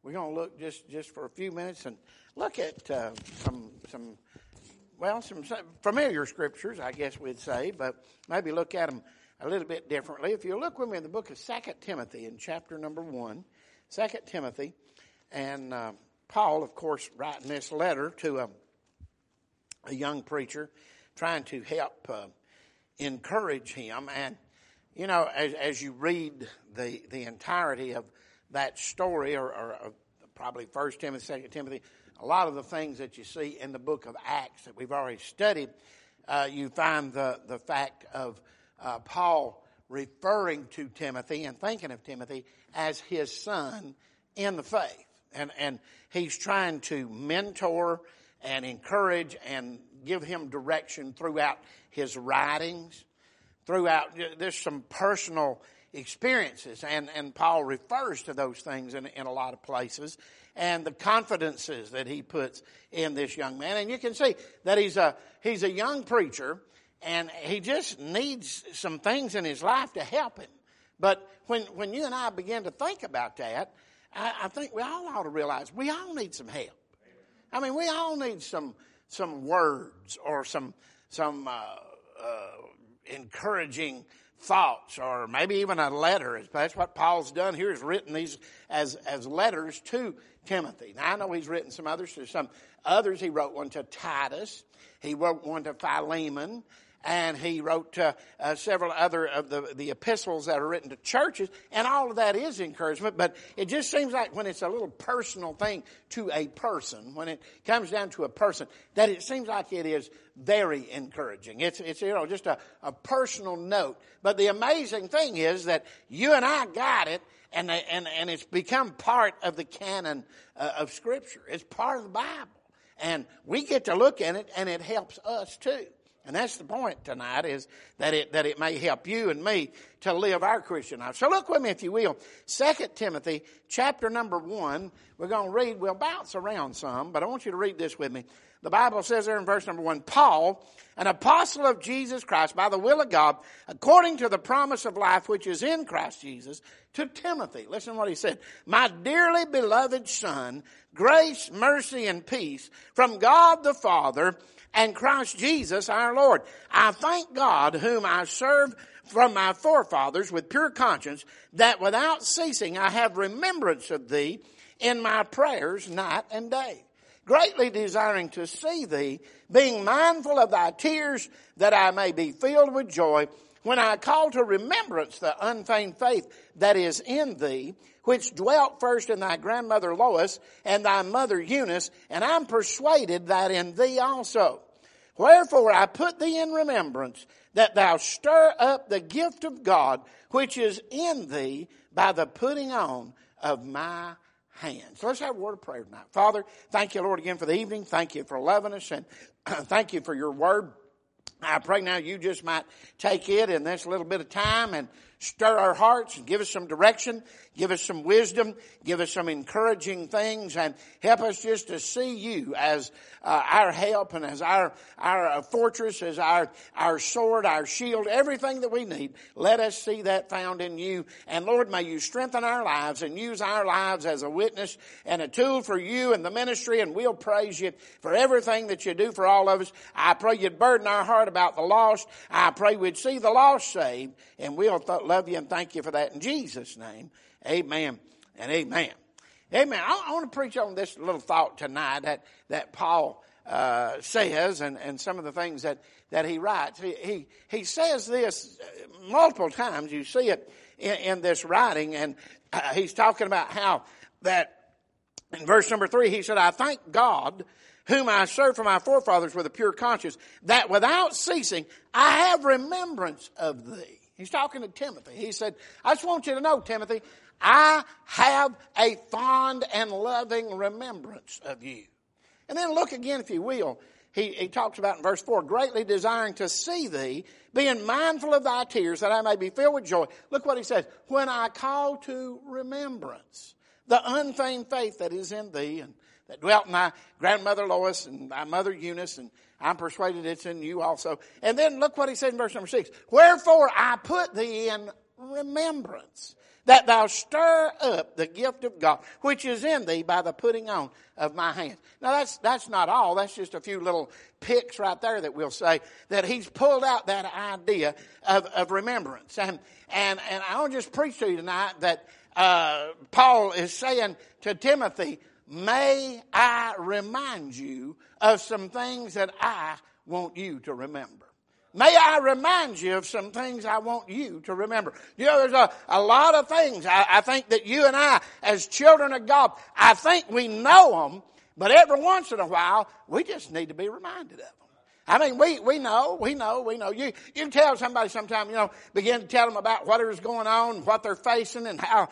we're going to look just for a few minutes and look at some familiar scriptures, I guess we'd say, but maybe look at them a little bit differently. If you look with me in the book of 2 Timothy in chapter number 1, 2 Timothy, and Paul, of course, writing this letter to a young preacher, trying to help encourage him. And, you know, as you read the entirety of that story, or probably 1 Timothy, 2 Timothy, a lot of the things that you see in the book of Acts that we've already studied, you find the fact of Paul referring to Timothy and thinking of Timothy as his son in the faith. And he's trying to mentor and encourage and give him direction throughout his writings, throughout, there's some personal experiences, and Paul refers to those things in a lot of places, and the confidences that he puts in this young man. And you can see that he's a young preacher, and he just needs some things in his life to help him. But when you and I begin to think about that, I think we all ought to realize we all need some help. I mean, we all need some words or some encouraging thoughts, or maybe even a letter. That's what Paul's done here. He's written these as letters to Timothy. Now, I know he's written some others to some others. He wrote one to Titus. He wrote one to Philemon. And he wrote several other of the epistles that are written to churches. And all of that is encouragement. But it just seems like when it's a little personal thing to a person, when it comes down to a person, that it seems like it is very encouraging. It's just a personal note. But the amazing thing is that you and I got it, and it's become part of the canon of Scripture. It's part of the Bible. And we get to look at it, and it helps us too. And that's the point tonight, is that it may help you and me to live our Christian life. So look with me, if you will. 2 Timothy chapter number 1. We're going to read. We'll bounce around some, but I want you to read this with me. The Bible says there in verse number 1, Paul, an apostle of Jesus Christ, by the will of God, according to the promise of life which is in Christ Jesus, to Timothy. Listen to what he said. My dearly beloved son, grace, mercy, and peace from God the Father and Christ Jesus our Lord. I thank God, whom I serve from my forefathers with pure conscience, that without ceasing I have remembrance of thee in my prayers night and day, greatly desiring to see thee, being mindful of thy tears, that I may be filled with joy when I call to remembrance the unfeigned faith that is in thee, which dwelt first in thy grandmother Lois and thy mother Eunice, and I'm persuaded that in thee also. Wherefore I put thee in remembrance, that thou stir up the gift of God which is in thee by the putting on of my hands. So let's have a word of prayer tonight. Father, thank you, Lord, again for the evening. Thank you for loving us, and thank you for your word. I pray now you just might take it in this little bit of time and stir our hearts and give us some direction, give us some wisdom, give us some encouraging things, and help us just to see you as our help and as our fortress, as our sword, our shield, everything that we need. Let us see that found in you. And Lord, may you strengthen our lives and use our lives as a witness and a tool for you and the ministry, and we'll praise you for everything that you do for all of us. I pray you'd burden our heart about the lost. I pray we'd see the lost saved, and we'll love you and thank you for that in Jesus' name. Amen and amen. Amen. I want to preach on this little thought tonight that Paul says, and some of the things that he writes. He says this multiple times. You see it in this writing, and he's talking about how that in verse number 3, he said, I thank God, whom I serve from my forefathers with a pure conscience, that without ceasing I have remembrance of thee. He's talking to Timothy. He said, I just want you to know, Timothy, I have a fond and loving remembrance of you. And then look again, if you will. He talks about in verse 4, greatly desiring to see thee, being mindful of thy tears, that I may be filled with joy. Look what he says. When I call to remembrance the unfeigned faith that is in thee, and that dwelt in thy grandmother Lois and thy mother Eunice, and I'm persuaded it's in you also. And then look what he said in verse number 6. Wherefore I put thee in remembrance, that thou stir up the gift of God, which is in thee by the putting on of my hands. Now that's not all. That's just a few little picks right there that we'll say that he's pulled out that idea of remembrance. And I want to just preach to you tonight that Paul is saying to Timothy, may I remind you of some things that I want you to remember. May I remind you of some things I want you to remember. You know, there's a lot of things I think that you and I, as children of God, I think we know them, but every once in a while, we just need to be reminded of them. I mean, we know. You can tell somebody sometime, begin to tell them about whatever's going on, what they're facing, and how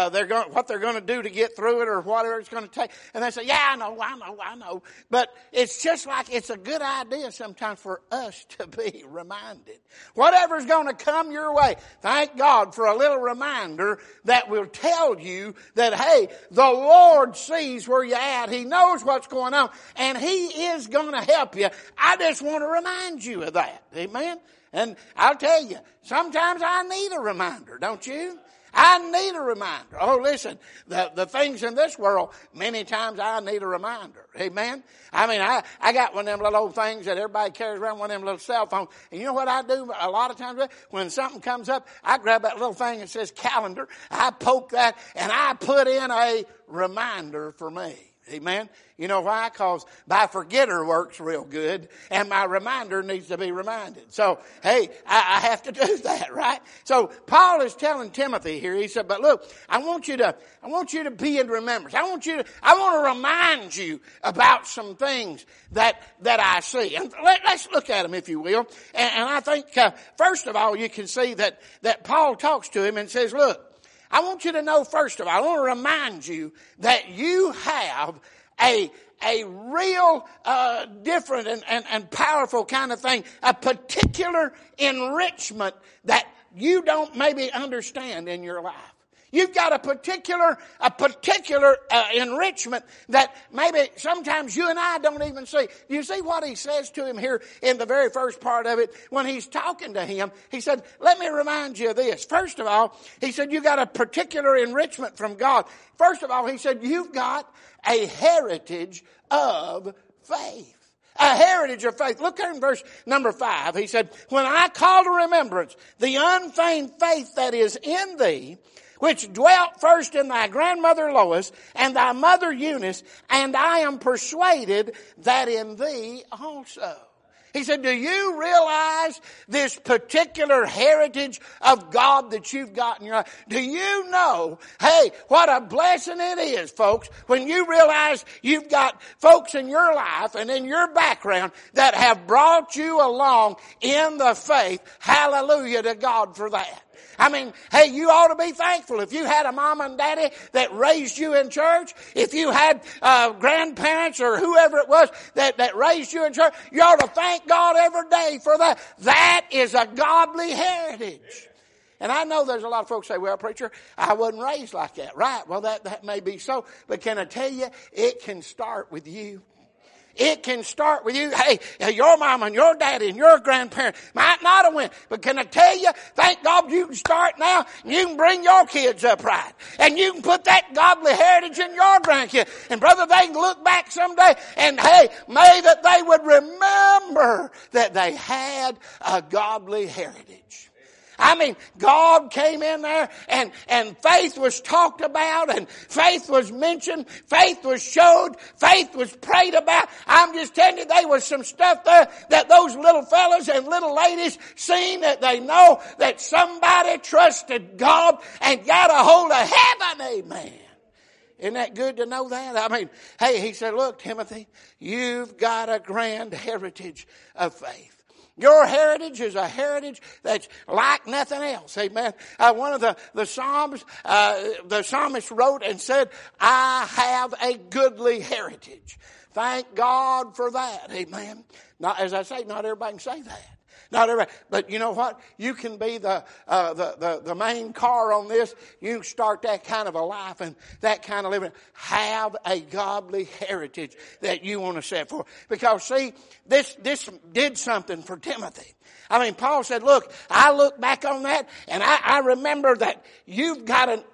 what they're going to do to get through it, or whatever it's going to take. And they say, yeah, I know. But it's just like it's a good idea sometimes for us to be reminded. Whatever's going to come your way, thank God for a little reminder that will tell you that, hey, the Lord sees where you're at. He knows what's going on, and He is going to help you. I just want to remind you of that. Amen? And I'll tell you, sometimes I need a reminder, don't you? I need a reminder. Oh, listen, the things in this world, many times I need a reminder. Amen? I mean, I got one of them little old things that everybody carries around, one of them little cell phones. And you know what I do a lot of times? When something comes up, I grab that little thing that says calendar, I poke that, and I put in a reminder for me. Amen? You know why? Because my forgetter works real good, and my reminder needs to be reminded. So, hey, I have to do that, right? So, Paul is telling Timothy here, he said, but look, I want you to be in remembrance. I want to remind you about some things that I see. And let's look at them, if you will. And I think, first of all, you can see that Paul talks to him and says, look, I want you to know, first of all, I want to remind you that you have a real different and powerful kind of thing, a particular enrichment that you don't maybe understand in your life. You've got a particular enrichment that maybe sometimes you and I don't even see. Do you see what he says to him here in the very first part of it? When he's talking to him, he said, let me remind you of this. First of all, he said, you got a particular enrichment from God. First of all, he said, you've got a heritage of faith. A heritage of faith. Look here in verse number 5. He said, when I call to remembrance the unfeigned faith that is in thee, which dwelt first in thy grandmother Lois and thy mother Eunice, and I am persuaded that in thee also. He said, do you realize this particular heritage of God that you've got in your life? Do you know, hey, what a blessing it is, folks, when you realize you've got folks in your life and in your background that have brought you along in the faith. Hallelujah to God for that. I mean, hey, you ought to be thankful. If you had a mom and daddy that raised you in church, if you had grandparents or whoever it was that raised you in church, you ought to thank God every day for that. That is a godly heritage. And I know there's a lot of folks say, well, preacher, I wasn't raised like that. Right, well, that may be so. But can I tell you, it can start with you. It can start with you. Hey, your mom and your daddy and your grandparent might not have went. But can I tell you, thank God you can start now. And you can bring your kids up right. And you can put that godly heritage in your grandkids. And brother, they can look back someday and hey, may that they would remember that they had a godly heritage. I mean, God came in there and faith was talked about and faith was mentioned, faith was showed, faith was prayed about. I'm just telling you, there was some stuff there that those little fellas and little ladies seen that they know that somebody trusted God and got a hold of heaven. Amen. Isn't that good to know that? I mean, hey, he said, look, Timothy, you've got a grand heritage of faith. Your heritage is a heritage that's like nothing else. Amen. One of the Psalms, the psalmist wrote and said, I have a goodly heritage. Thank God for that. Amen. Now, as I say, not everybody can say that. Not everybody. But you know what? You can be the main car on this. You can start that kind of a life and that kind of living. Have a godly heritage that you want to set for. Because see, this did something for Timothy. I mean, Paul said, look, I look back on that and I remember that you've got an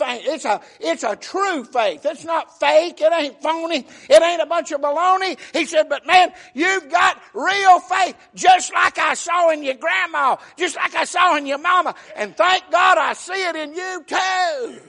it's a true faith. It's not fake. It ain't phony. It ain't a bunch of baloney. He said, but man, you've got real faith, just like I saw in your grandma, just like I saw in your mama. And thank God I see it in you too.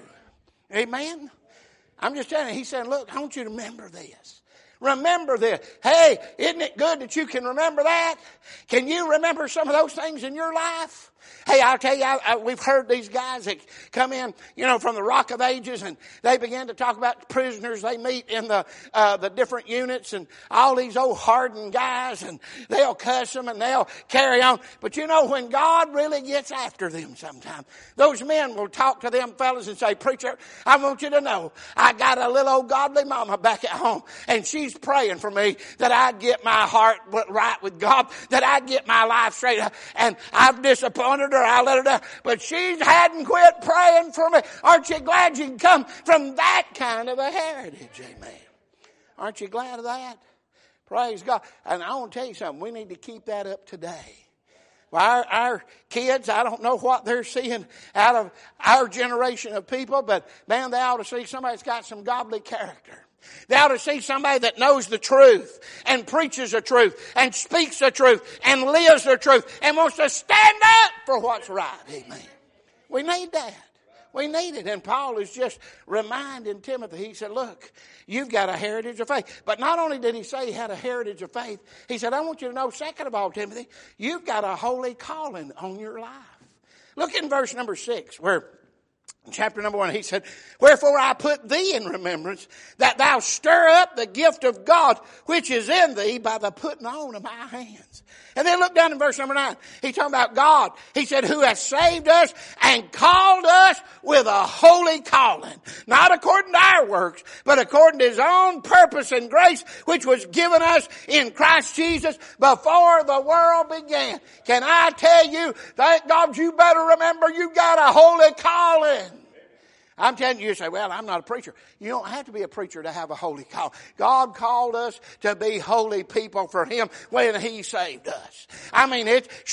Amen. I'm just telling you, he said, look, I want you to remember this. Remember this. Hey, isn't it good that you can remember that? Can you remember some of those things in your life? Hey, I'll tell you, we've heard these guys that come in, from the Rock of Ages, and they begin to talk about prisoners they meet in the different units, and all these old hardened guys, and they'll cuss them and they'll carry on. But when God really gets after them sometimes, those men will talk to them fellas and say, preacher, I want you to know, I got a little old godly mama back at home, and she's praying for me that I'd get my heart right with God, that I'd get my life straight, and I've disappointed her, I let her down, but she hadn't quit praying for me. Aren't you glad you can come from that kind of a heritage? Amen. Aren't you glad of that? Praise God. And I want to tell you something. We need to keep that up today. Well, our kids, I don't know what they're seeing out of our generation of people, but man, they ought to see somebody that's got some godly character. They ought to see somebody that knows the truth and preaches the truth and speaks the truth and lives the truth and wants to stand up for what's right. Amen. We need that. We need it. And Paul is just reminding Timothy. He said, look, you've got a heritage of faith. But not only did he say he had a heritage of faith, he said, I want you to know, second of all, Timothy, you've got a holy calling on your life. Look in verse number 6 where chapter number 1, he said, wherefore I put thee in remembrance that thou stir up the gift of God which is in thee by the putting on of my hands. And then look down in verse number 9. He's talking about God. He said, who has saved us and called us with a holy calling. Not according to our works, but according to his own purpose and grace, which was given us in Christ Jesus before the world began. Can I tell you, thank God, you better remember you got a holy calling. I'm telling you, you say, well, I'm not a preacher. You don't have to be a preacher to have a holy call. God called us to be holy people for him when he saved us. I mean,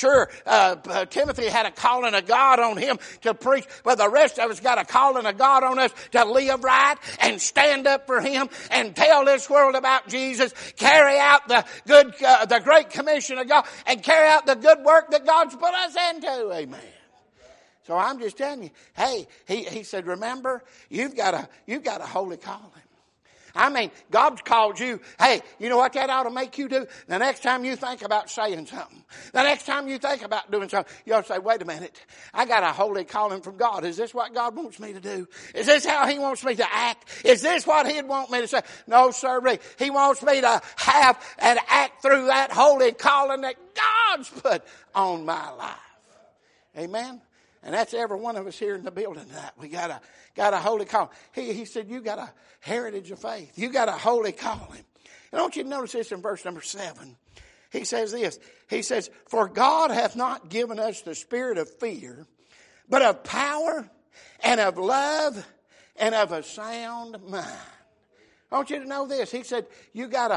Timothy had a calling of God on him to preach, but the rest of us got a calling of God on us to live right and stand up for him and tell this world about Jesus, carry out the great commission of God, and carry out the good work that God's put us into. Amen. So I'm just telling you, hey, he said, remember, you've got a holy calling. I mean, God's called you. Hey, you know what that ought to make you do? The next time you think about saying something, the next time you think about doing something, you ought to say, wait a minute, I got a holy calling from God. Is this what God wants me to do? Is this how he wants me to act? Is this what he'd want me to say? No, sir. He wants me to have and act through that holy calling that God's put on my life. Amen. And that's every one of us here in the building tonight. We got a holy calling. He said, you got a heritage of faith. You got a holy calling. And I want you to notice this in verse number 7. He says this. He says, for God hath not given us the spirit of fear, but of power and of love and of a sound mind. I want you to know this. He said, you got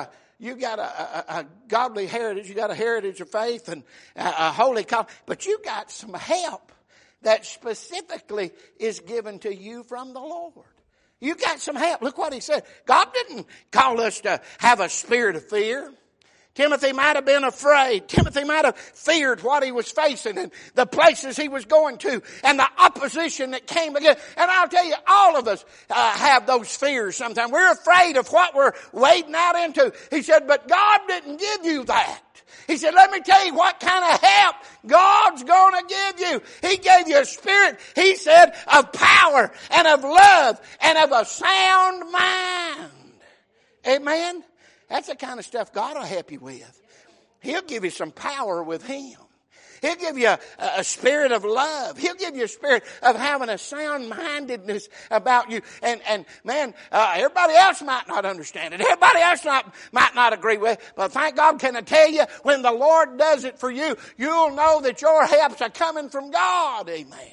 a godly heritage. You got a heritage of faith and a holy calling. But you got some help that specifically is given to you from the Lord. You got some help. Look what he said. God didn't call us to have a spirit of fear. Timothy might have been afraid. Timothy might have feared what he was facing and the places he was going to and the opposition that came again. And I'll tell you, all of us have those fears sometimes. We're afraid of what we're wading out into. He said, but God didn't give you that. He said, let me tell you what kind of help God's going to give you. He gave you a spirit, he said, of power and of love and of a sound mind. Amen? That's the kind of stuff God will help you with. He'll give you some power with him. He'll give you a spirit of love. He'll give you a spirit of having a sound-mindedness about you. And man, everybody else might not understand it. Everybody else might not agree with it. But thank God, can I tell you, when the Lord does it for you, you'll know that your helps are coming from God. Amen.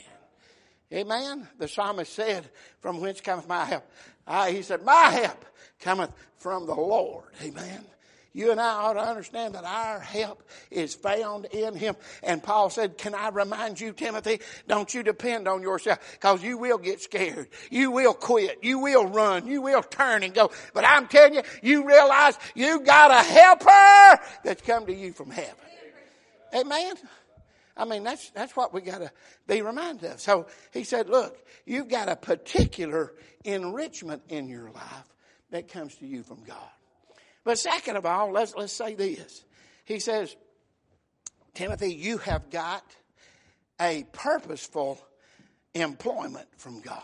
Amen. The psalmist said, from whence cometh my help? He said, my help cometh from the Lord. Amen. You and I ought to understand that our help is found in Him. And Paul said, can I remind you, Timothy, don't you depend on yourself, because you will get scared. You will quit. You will run. You will turn and go. But I'm telling you, you realize you got a helper that's come to you from heaven. Amen. I mean, that's what we got to be reminded of. So he said, look, you've got a particular enrichment in your life that comes to you from God. But second of all, let's say this. He says, Timothy, you have got a purposeful employment from God.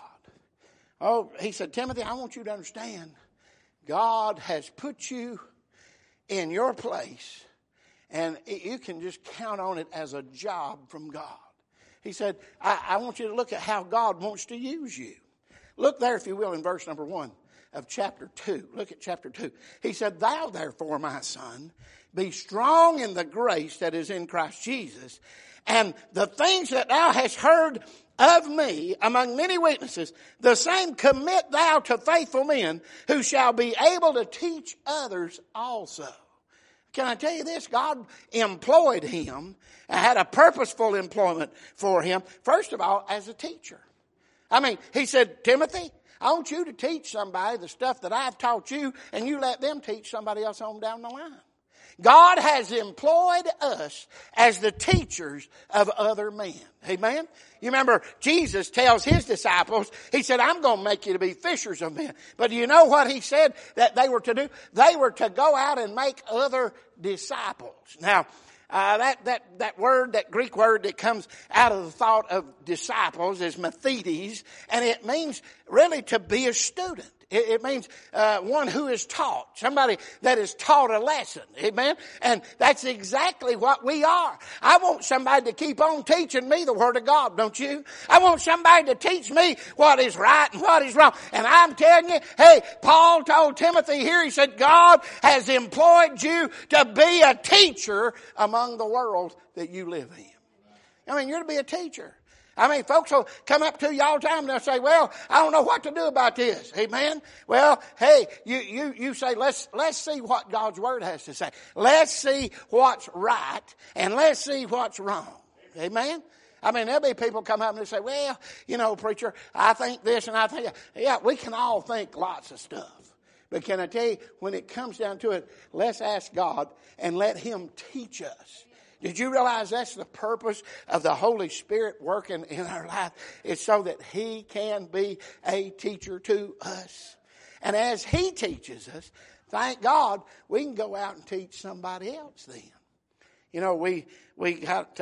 Oh, he said, Timothy, I want you to understand, God has put you in your place, and you can just count on it as a job from God. He said, I want you to look at how God wants to use you. Look there, if you will, in verse number 1 of chapter 2. Look at chapter 2. He said, thou therefore, my son, be strong in the grace that is in Christ Jesus, and the things that thou hast heard of me among many witnesses, the same commit thou to faithful men who shall be able to teach others also. Can I tell you this? God employed him, had a purposeful employment for him, first of all, as a teacher. I mean, he said, Timothy, I want you to teach somebody the stuff that I've taught you, and you let them teach somebody else on down the line. God has employed us as the teachers of other men. Amen? You remember Jesus tells his disciples, he said, I'm going to make you to be fishers of men. But do you know what he said that they were to do? They were to go out and make other disciples. Now, that word, that Greek word that comes out of the thought of disciples is mathetes, and it means really to be a student. It means one who is taught, somebody that is taught a lesson. Amen? And that's exactly what we are. I want somebody to keep on teaching me the Word of God, don't you? I want somebody to teach me what is right and what is wrong. And I'm telling you, hey, Paul told Timothy here, he said, God has employed you to be a teacher among the world that you live in. I mean, you're to be a teacher. I mean, folks will come up to you all the time and they'll say, well, I don't know what to do about this. Amen? Well, hey, you say, let's see what God's Word has to say. Let's see what's right and let's see what's wrong. Amen? I mean, there'll be people come up and they say, well, you know, preacher, I think this and I think that. Yeah, we can all think lots of stuff. But can I tell you, when it comes down to it, let's ask God and let Him teach us. Did you realize that's the purpose of the Holy Spirit working in our life? It's so that He can be a teacher to us. And as He teaches us, thank God, we can go out and teach somebody else then. You know, we got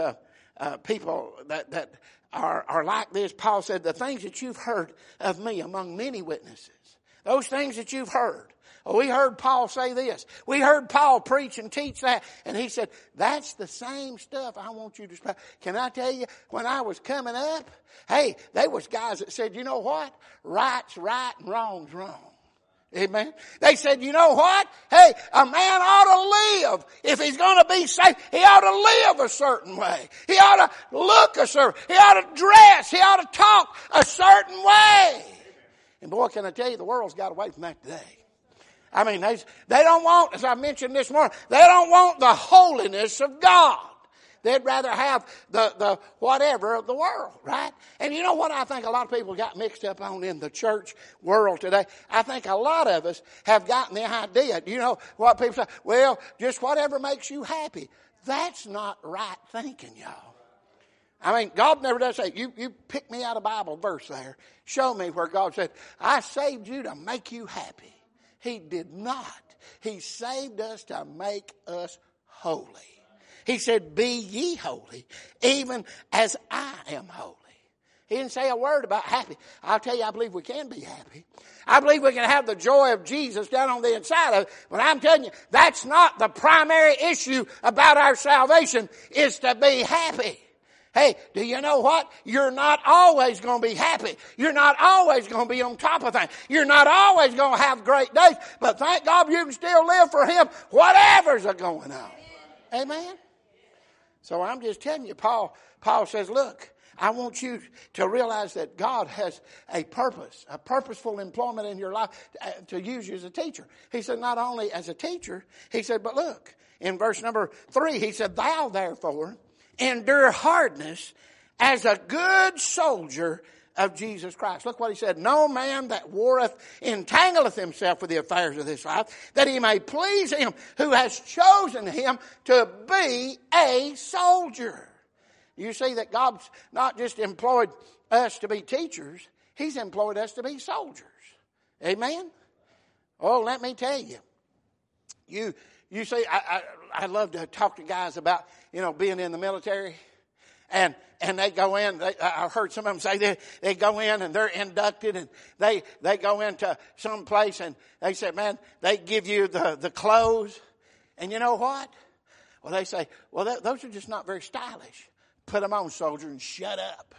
people that are like this. Paul said, the things that you've heard of me among many witnesses, those things that you've heard. Oh, we heard Paul say this. We heard Paul preach and teach that. And he said, that's the same stuff I want you to spread. Can I tell you, when I was coming up, hey, there was guys that said, you know what? Right's right and wrong's wrong. Amen. They said, you know what? Hey, a man ought to live. If he's going to be saved, he ought to live a certain way. He ought to look a certain way. He ought to dress. He ought to talk a certain way. And boy, can I tell you, the world's got away from that today. I mean, they don't want, as I mentioned this morning, they don't want the holiness of God. They'd rather have the whatever of the world, right? And you know what I think a lot of people got mixed up on in the church world today? I think a lot of us have gotten the idea. You know what people say? Well, just whatever makes you happy. That's not right thinking, y'all. I mean, God never does say, you pick me out a Bible verse there. Show me where God said, I saved you to make you happy. He did not. He saved us to make us holy. He said, be ye holy, even as I am holy. He didn't say a word about happy. I'll tell you, I believe we can be happy. I believe we can have the joy of Jesus down on the inside of it. But I'm telling you, that's not the primary issue about our salvation, is to be happy. Hey, do you know what? You're not always going to be happy. You're not always going to be on top of things. You're not always going to have great days. But thank God you can still live for Him, whatever's going on. Amen? So I'm just telling you, Paul says, look, I want you to realize that God has a purpose, a purposeful employment in your life to use you as a teacher. He said, not only as a teacher, he said, but look, in verse number 3, he said, thou therefore endure hardness as a good soldier of Jesus Christ. Look what he said. No man that warreth entangleth himself with the affairs of this life, that he may please him who has chosen him to be a soldier. You see that God's not just employed us to be teachers, He's employed us to be soldiers. Amen? Oh, let me tell you. You see, I love to talk to guys about, being in the military. And they go in, I heard some of them say they go in and they're inducted and they go into some place and they say, man, they give you the clothes. And you know what? Well, they say, well, those are just not very stylish. Put them on, soldier, and shut up.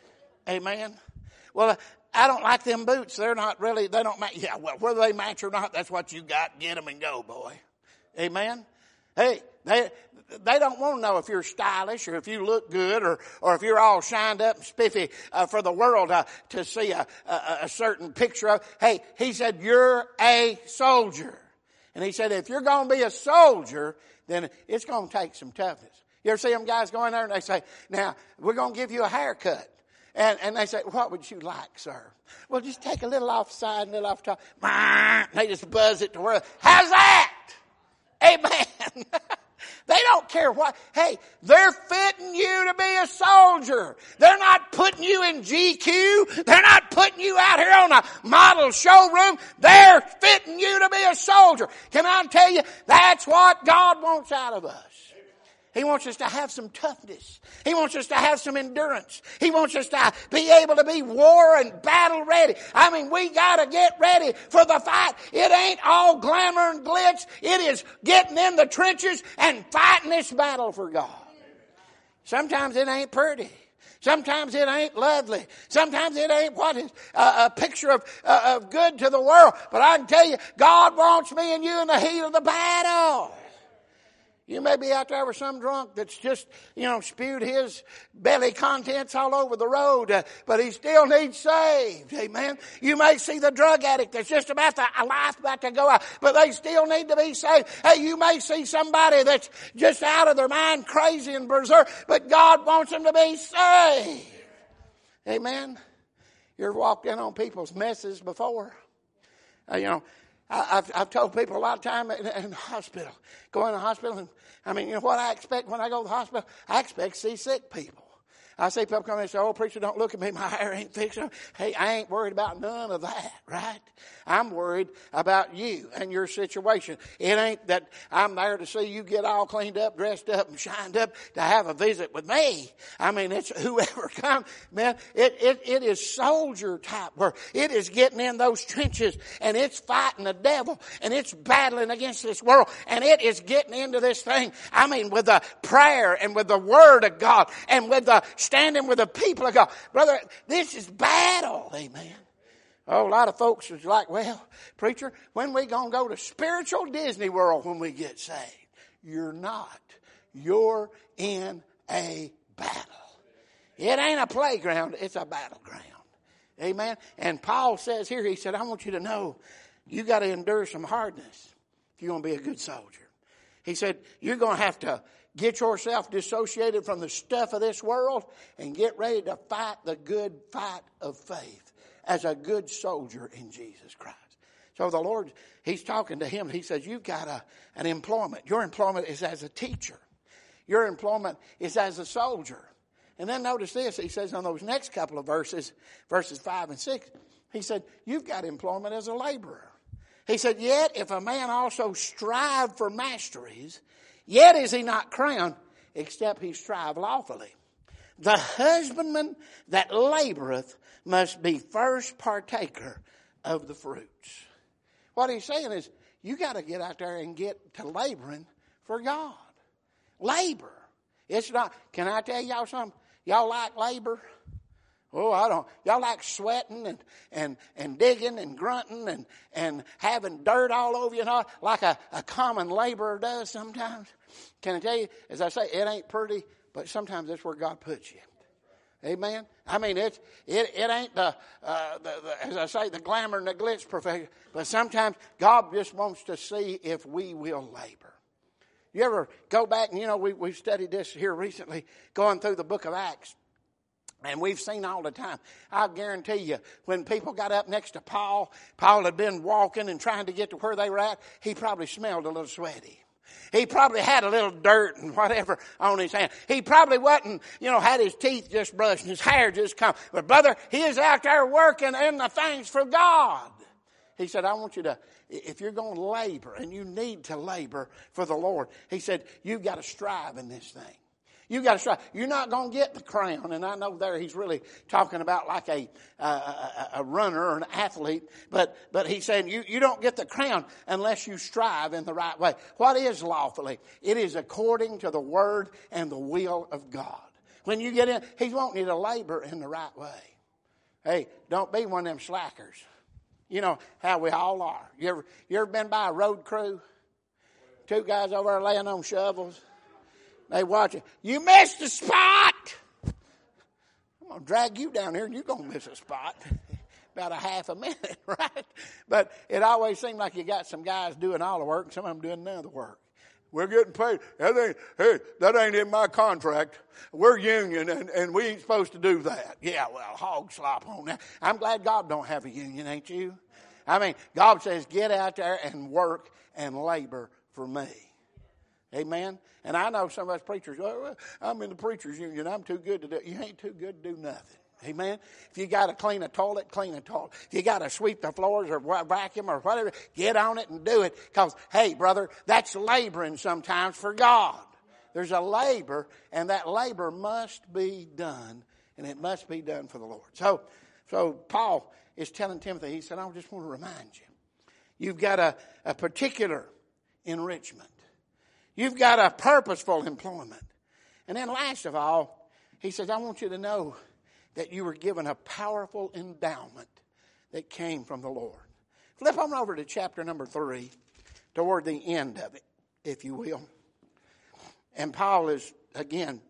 Amen. Well, I don't like them boots. They're not really, they don't match. Yeah, well, whether they match or not, that's what you got. Get them and go, boy. Amen. Hey, they don't want to know if you're stylish or if you look good or if you're all shined up and spiffy for the world to see a certain picture of. Hey, he said, you're a soldier. And he said, if you're going to be a soldier, then it's going to take some toughness. You ever see them guys go in there and they say, now, we're going to give you a haircut. And they say, what would you like, sir? Well, just take a little off the side and a little off the top. And they just buzz it to where, how's that? Amen. They don't care what. Hey, they're fitting you to be a soldier. They're not putting you in GQ. They're not putting you out here on a model showroom. They're fitting you to be a soldier. Can I tell you, that's what God wants out of us. He wants us to have some toughness. He wants us to have some endurance. He wants us to be able to be war and battle ready. I mean, we got to get ready for the fight. It ain't all glamour and glitz. It is getting in the trenches and fighting this battle for God. Sometimes it ain't pretty. Sometimes it ain't lovely. Sometimes it ain't what is a picture of good to the world. But I can tell you, God wants me and you in the heat of the battle. You may be out there with some drunk that's just, spewed his belly contents all over the road, but he still needs saved. Amen. You may see the drug addict that's just about a life about to go out, but they still need to be saved. Hey, you may see somebody that's just out of their mind, crazy and berserk, but God wants them to be saved. Amen. You ever walked in on people's messes before? I've told people a lot of time in the hospital, go in the hospital, and what I expect when I go to the hospital? I expect to see sick people. I see people come in and say, oh, preacher, don't look at me. My hair ain't fixed. Hey, I ain't worried about none of that, right? I'm worried about you and your situation. It ain't that I'm there to see you get all cleaned up, dressed up, and shined up to have a visit with me. It's whoever comes, man. It is soldier type work. It is getting in those trenches and it's fighting the devil and it's battling against this world and it is getting into this thing. With the prayer and with the word of God and with the standing with the people of God. Brother, this is battle. Amen. Oh, a lot of folks is like, well, preacher, when we going to go to spiritual Disney World when we get saved? You're not. You're in a battle. It ain't a playground. It's a battleground. Amen. And Paul says here, he said, I want you to know you got to endure some hardness if you're going to be a good soldier. He said, you're going to have to get yourself dissociated from the stuff of this world and get ready to fight the good fight of faith as a good soldier in Jesus Christ. So the Lord, He's talking to him. He says, you've got an employment. Your employment is as a teacher. Your employment is as a soldier. And then notice this. He says on those next couple of verses 5 and 6, he said, you've got employment as a laborer. He said, yet if a man also strive for masteries, yet is he not crowned, except he strive lawfully. The husbandman that laboreth must be first partaker of the fruits. What he's saying is, you got to get out there and get to laboring for God. Labor. It's not, can I tell y'all something? Y'all like labor? Oh, I don't. Y'all like sweating and digging and grunting and having dirt all over you and all, like a common laborer does sometimes. Can I tell you, as I say, it ain't pretty, but sometimes that's where God puts you. Amen. I mean, it ain't the as I say, the glamour and the glitz profession, but sometimes God just wants to see if we will labor. You ever go back and we've studied this here recently, going through the book of Acts. And we've seen all the time. I guarantee you, when people got up next to Paul had been walking and trying to get to where they were at, he probably smelled a little sweaty. He probably had a little dirt and whatever on his hand. He probably wasn't, had his teeth just brushed and his hair just come. But brother, he is out there working in the things for God. He said, I want you to, if you're going to labor, and you need to labor for the Lord, he said, you've got to strive in this thing. You got to strive. You're not going to get the crown. And I know there he's really talking about like a runner or an athlete. But he's saying you don't get the crown unless you strive in the right way. What is lawfully? It is according to the word and the will of God. When you get in, he's wanting you to labor in the right way. Hey, don't be one of them slackers. You know how we all are. You ever been by a road crew? Two guys over there laying on shovels. They watch it. You missed a spot. I'm going to drag you down here and you're going to miss a spot. About a half a minute, right? But it always seemed like you got some guys doing all the work and some of them doing none of the work. We're getting paid. That ain't in my contract. We're union and we ain't supposed to do that. Yeah, well, hog slop on that. I'm glad God don't have a union, ain't you? I mean, God says get out there and work and labor for me. Amen. And I know some of us preachers, well, I'm in the preachers union. I'm too good to do it. You ain't too good to do nothing. Amen. If you got to clean a toilet, clean a toilet. If you got to sweep the floors or vacuum or whatever, get on it and do it. Because, hey, brother, that's laboring sometimes for God. There's a labor, and that labor must be done, and it must be done for the Lord. So Paul is telling Timothy, he said, I just want to remind you, you've got a particular enrichment. You've got a purposeful employment. And then last of all, he says, I want you to know that you were given a powerful endowment that came from the Lord. Flip on over to chapter number 3, toward the end of it, if you will. And Paul is, again,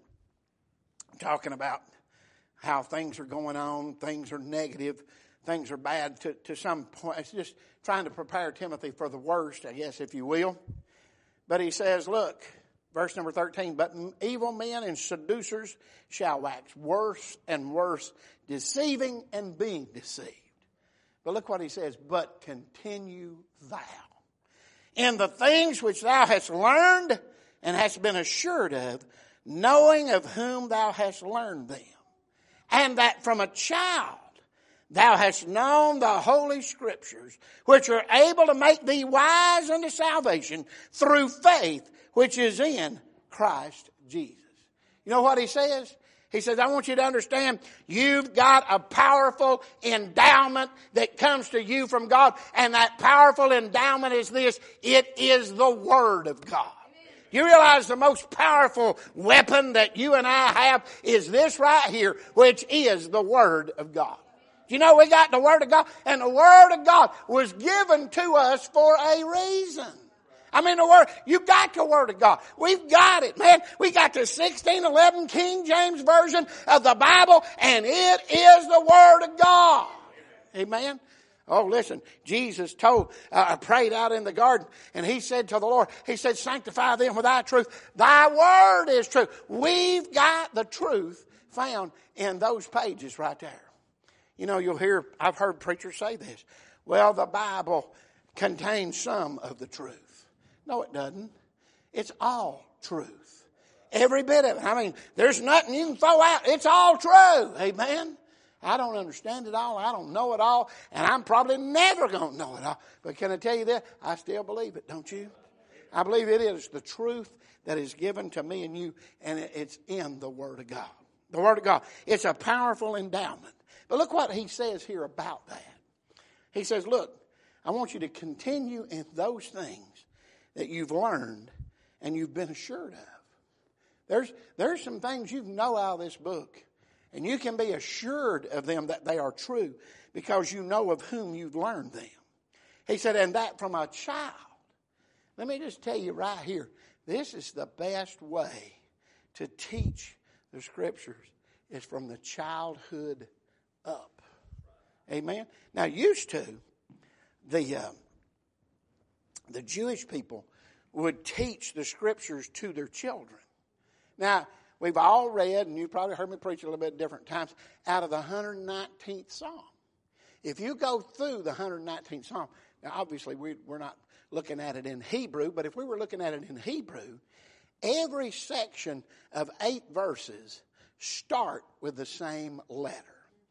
talking about how things are going on, things are negative, things are bad to some point. It's just trying to prepare Timothy for the worst, I guess, if you will. But he says, look, verse number 13, but evil men and seducers shall wax worse and worse, deceiving and being deceived. But look what he says, but continue thou in the things which thou hast learned and hast been assured of, knowing of whom thou hast learned them, and that from a child thou hast known the holy scriptures, which are able to make thee wise unto salvation through faith which is in Christ Jesus. You know what he says? He says, I want you to understand you've got a powerful endowment that comes to you from God. And that powerful endowment is this. It is the Word of God. You realize the most powerful weapon that you and I have is this right here, which is the Word of God. You know, we got the Word of God, and the Word of God was given to us for a reason. I mean, the Word, you got the Word of God. We've got it, man. We got the 1611 King James Version of the Bible, and it is the Word of God. Amen. Oh, listen, Jesus prayed out in the garden, and he said to the Lord, he said, sanctify them with thy truth. Thy word is true. We've got the truth found in those pages right there. You know, I've heard preachers say this. Well, the Bible contains some of the truth. No, it doesn't. It's all truth. Every bit of it. I mean, there's nothing you can throw out. It's all true. Amen. I don't understand it all. I don't know it all. And I'm probably never going to know it all. But can I tell you that? I still believe it, don't you? I believe it is the truth that is given to me and you. And it's in the Word of God. The Word of God. It's a powerful endowment. But look what he says here about that. He says, look, I want you to continue in those things that you've learned and you've been assured of. There's some things you know out of this book, and you can be assured of them that they are true because you know of whom you've learned them. He said, and that from a child. Let me just tell you right here, this is the best way to teach the Scriptures is from the childhood up. Amen? Now, used to, the Jewish people would teach the Scriptures to their children. Now, we've all read, and you probably heard me preach a little bit different times, out of the 119th Psalm. If you go through the 119th Psalm, now obviously we're not looking at it in Hebrew, but if we were looking at it in Hebrew, every section of 8 verses start with the same letter.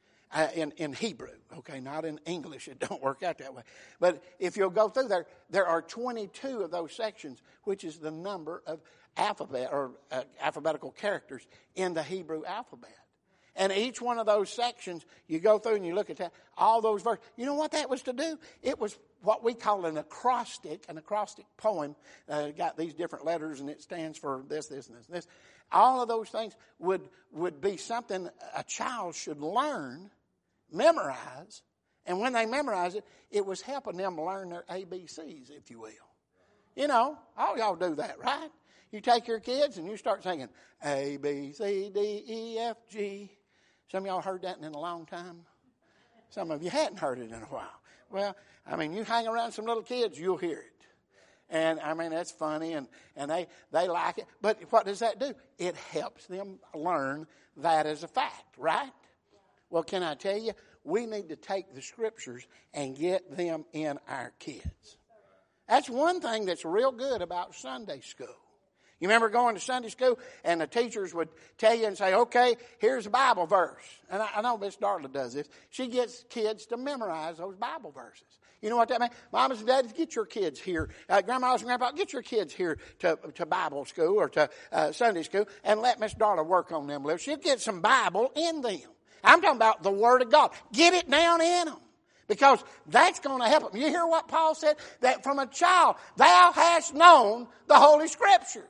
In Hebrew, okay, not in English. It don't work out that way. But if you'll go through there are 22 of those sections, which is the number of alphabet or alphabetical characters in the Hebrew alphabet. And each one of those sections, you go through and you look at that, all those verses. You know what that was to do? It was what we call an acrostic poem. Got these different letters and it stands for this, this, and this, and this. All of those things would be something a child should learn, memorize, and when they memorize it, it was helping them learn their ABCs, if you will. You know, all y'all do that, right? You take your kids and you start singing A, B, C, D, E, F, G. Some of y'all heard that in a long time. Some of you hadn't heard it in a while. Well, I mean, you hang around some little kids, you'll hear it. And, I mean, that's funny, and they like it. But what does that do? It helps them learn that as a fact, right? Well, can I tell you, we need to take the Scriptures and get them in our kids. That's one thing that's real good about Sunday school. You remember going to Sunday school and the teachers would tell you and say, okay, here's a Bible verse. And I know Miss Darla does this. She gets kids to memorize those Bible verses. You know what that means? Mamas and daddies, get your kids here. Grandmas and grandpas, get your kids here to Bible school or to Sunday school and let Miss Darla work on them a little. She'll get some Bible in them. I'm talking about the Word of God. Get it down in them. Because that's going to help them. You hear what Paul said? That from a child, thou hast known the Holy Scriptures.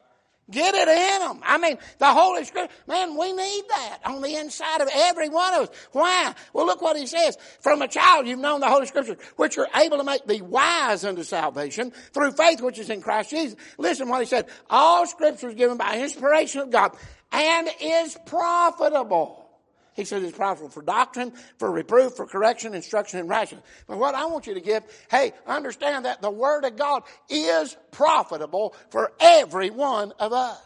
Get it in them. I mean, the Holy Scripture, man, we need that on the inside of every one of us. Why? Well, look what he says. From a child you've known the Holy Scriptures, which are able to make thee wise unto salvation through faith which is in Christ Jesus. Listen what he said. All Scripture is given by inspiration of God and is profitable. He says it's profitable for doctrine, for reproof, for correction, instruction, and righteousness. But what I want you to get, hey, understand that the Word of God is profitable for every one of us.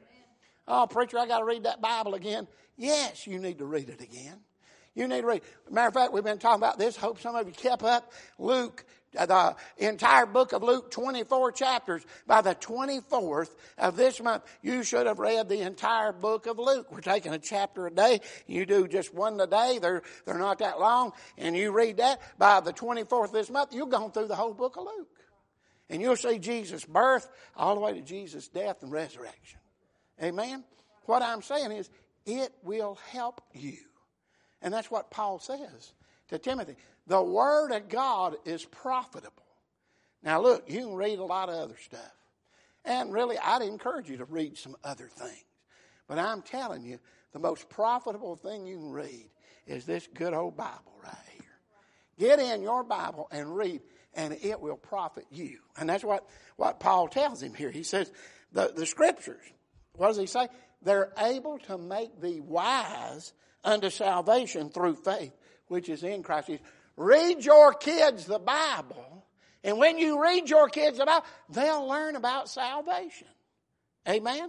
Oh, preacher, I got to read that Bible again. Yes, you need to read it again. You need to read. Matter of fact, we've been talking about this. Hope some of you kept up. Luke, the entire book of Luke, 24 chapters. By the 24th of this month, you should have read the entire book of Luke. We're taking a chapter a day. You do just one a day. They're not that long. And you read that. By the 24th of this month, you've gone through the whole book of Luke. And you'll see Jesus' birth all the way to Jesus' death and resurrection. Amen? What I'm saying is, it will help you. And that's what Paul says to Timothy. The Word of God is profitable. Now look, you can read a lot of other stuff. And really, I'd encourage you to read some other things. But I'm telling you, the most profitable thing you can read is this good old Bible right here. Get in your Bible and read, and it will profit you. And that's what Paul tells him here. He says, the Scriptures, what does he say? They're able to make thee wise unto salvation through faith, which is in Christ Jesus. Read your kids the Bible, and when you read your kids the Bible, they'll learn about salvation. Amen?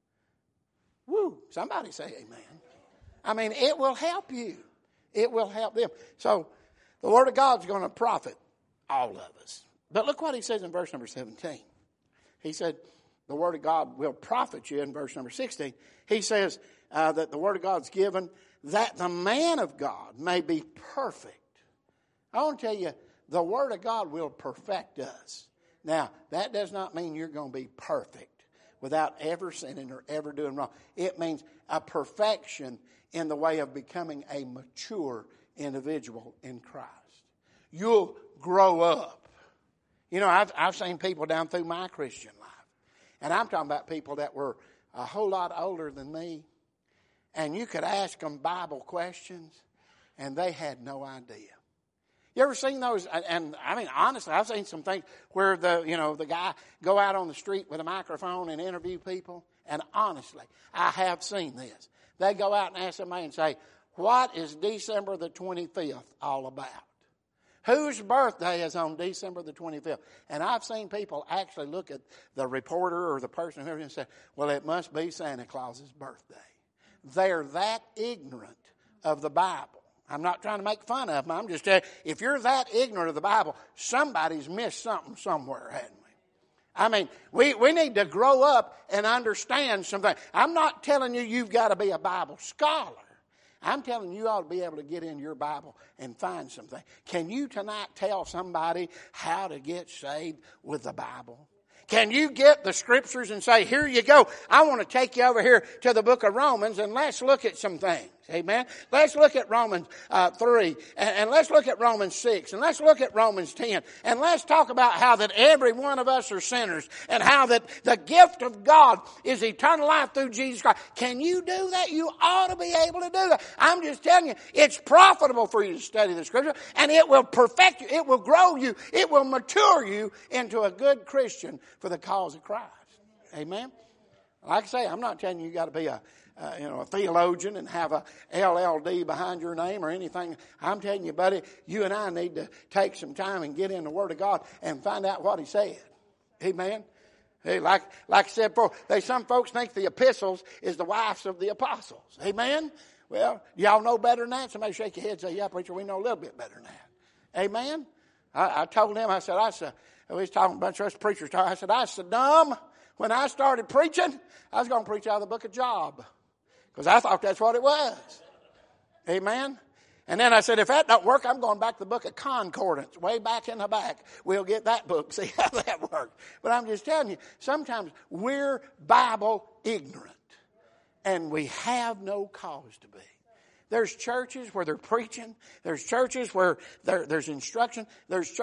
Woo! Somebody say amen. I mean, it will help you. It will help them. So, the Word of God's going to profit all of us. But look what he says in verse number 17. He said, the Word of God will profit you in verse number 16. He says that the Word of God's given that the man of God may be perfect. I want to tell you, the Word of God will perfect us. Now, that does not mean you're going to be perfect. without ever sinning or ever doing wrong. It means a perfection in the way of becoming a mature individual in Christ. You'll grow up. You know, I've seen people down through my Christian life. And I'm talking about people that were a whole lot older than me. And you could ask them Bible questions, and they had no idea. You ever seen those? And I mean, honestly, I've seen some things where the guy go out on the street with a microphone and interview people. And honestly, I have seen this. They go out and ask somebody and say, what is December the 25th all about? Whose birthday is on December the 25th? And I've seen people actually look at the reporter or the person and say, well, it must be Santa Claus's birthday. They're that ignorant of the Bible. I'm not trying to make fun of them. I'm just telling you, if you're that ignorant of the Bible, somebody's missed something somewhere, hadn't we? I mean, we need to grow up and understand something. I'm not telling you you've got to be a Bible scholar. I'm telling you ought to be able to get in your Bible and find something. Can you tonight tell somebody how to get saved with the Bible? Can you get the scriptures and say, here you go. I want to take you over here to the book of Romans and let's look at some things. Amen. Let's look at Romans 3 and let's look at Romans 6 and let's look at Romans 10 and let's talk about how that every one of us are sinners and how that the gift of God is eternal life through Jesus Christ. Can you do that? You ought to be able to do that. I'm just telling you, it's profitable for you to study the scripture and it will perfect you. It will grow you. It will mature you into a good Christian for the cause of Christ. Amen. Like I say, I'm not telling you got to be a theologian and have a LLD behind your name or anything. I'm telling you, buddy, you and I need to take some time and get in the Word of God and find out what He said. Amen. Hey, like I said before, some folks think the epistles is the wives of the apostles. Amen. Well, y'all know better than that. Somebody shake your head and say, yeah, preacher, we know a little bit better than that. Amen. I told them, I said, we was talking, a bunch of us preachers, I said, I was so dumb. When I started preaching, I was going to preach out of the book of Job. Because I thought that's what it was. Amen. And then I said, if that don't work, I'm going back to the book of Concordance, way back in the back. We'll get that book, see how that works. But I'm just telling you, sometimes we're Bible ignorant. And we have no cause to be. There's churches where they're preaching. There's churches where there's instruction. There's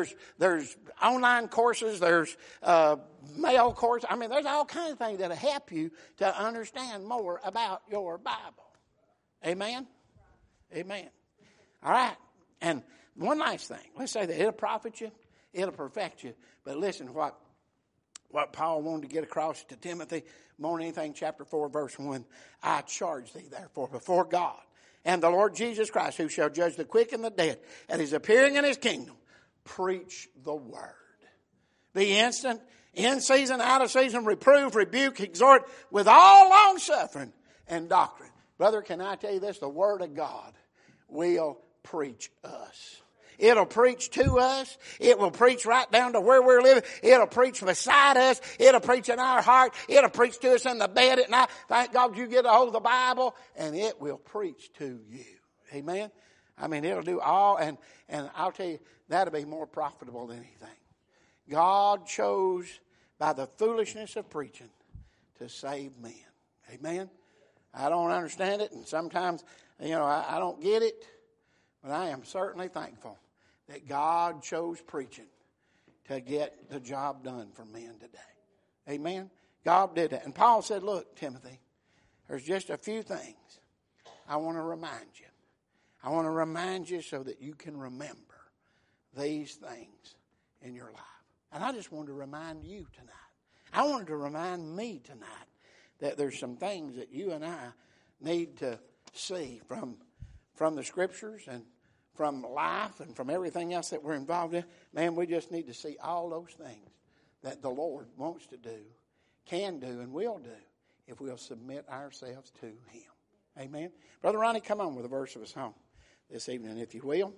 online courses. There's mail courses. I mean, there's all kinds of things that'll help you to understand more about your Bible. Amen? Amen. All right. And one last thing. Let's say that it'll profit you. It'll perfect you. But listen what Paul wanted to get across to Timothy. More than anything, chapter 4, verse 1. I charge thee, therefore, before God and the Lord Jesus Christ, who shall judge the quick and the dead at His appearing in His kingdom, preach the word. Be instant, in season, out of season, reprove, rebuke, exhort with all long suffering and doctrine. Brother, can I tell you this? The word of God will preach us. It'll preach to us. It will preach right down to where we're living. It'll preach beside us. It'll preach in our heart. It'll preach to us in the bed at night. Thank God you get a hold of the Bible, and it will preach to you. Amen? I mean, it'll do all, and I'll tell you, that'll be more profitable than anything. God chose, by the foolishness of preaching, to save men. Amen? I don't understand it, and sometimes, I don't get it, but I am certainly thankful that God chose preaching to get the job done for men today. Amen? God did that. And Paul said, look, Timothy, there's just a few things I want to remind you. I want to remind you so that you can remember these things in your life. And I just wanted to remind you tonight. I wanted to remind me tonight that there's some things that you and I need to see from the scriptures and from life and from everything else that we're involved in. Man, we just need to see all those things that the Lord wants to do, can do, and will do if we'll submit ourselves to Him. Amen. Brother Ronnie, come on with a verse of a song this evening, if you will.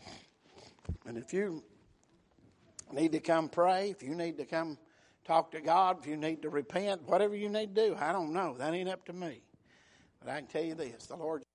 And if you need to come pray, if you need to come talk to God, if you need to repent, whatever you need to do, I don't know. That ain't up to me. But I can tell you this, the Lord